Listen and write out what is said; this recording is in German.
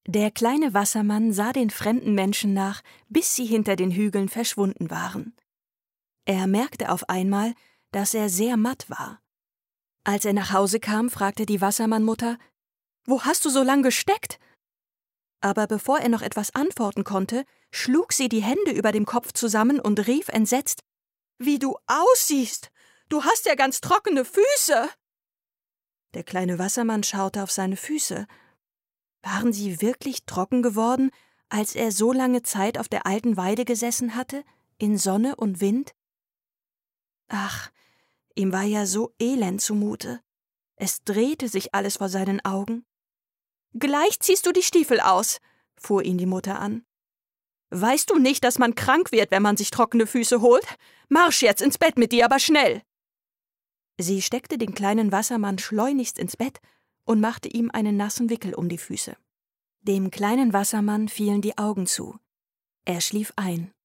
Der kleine Wassermann sah den fremden Menschen nach, bis sie hinter den Hügeln verschwunden waren. Er merkte auf einmal, dass er sehr matt war. Als er nach Hause kam, fragte die Wassermannmutter: »Wo hast du so lang gesteckt?« Aber bevor er noch etwas antworten konnte, schlug sie die Hände über dem Kopf zusammen und rief entsetzt: »Wie du aussiehst! Du hast ja ganz trockene Füße!« Der kleine Wassermann schaute auf seine Füße. Waren sie wirklich trocken geworden, als er so lange Zeit auf der alten Weide gesessen hatte, in Sonne und Wind? Ach, ihm war ja so elend zumute. Es drehte sich alles vor seinen Augen. »Gleich ziehst du die Stiefel aus«, fuhr ihn die Mutter an. »Weißt du nicht, dass man krank wird, wenn man sich trockene Füße holt? Marsch jetzt ins Bett mit dir, aber schnell!« Sie steckte den kleinen Wassermann schleunigst ins Bett und machte ihm einen nassen Wickel um die Füße. Dem kleinen Wassermann fielen die Augen zu. Er schlief ein.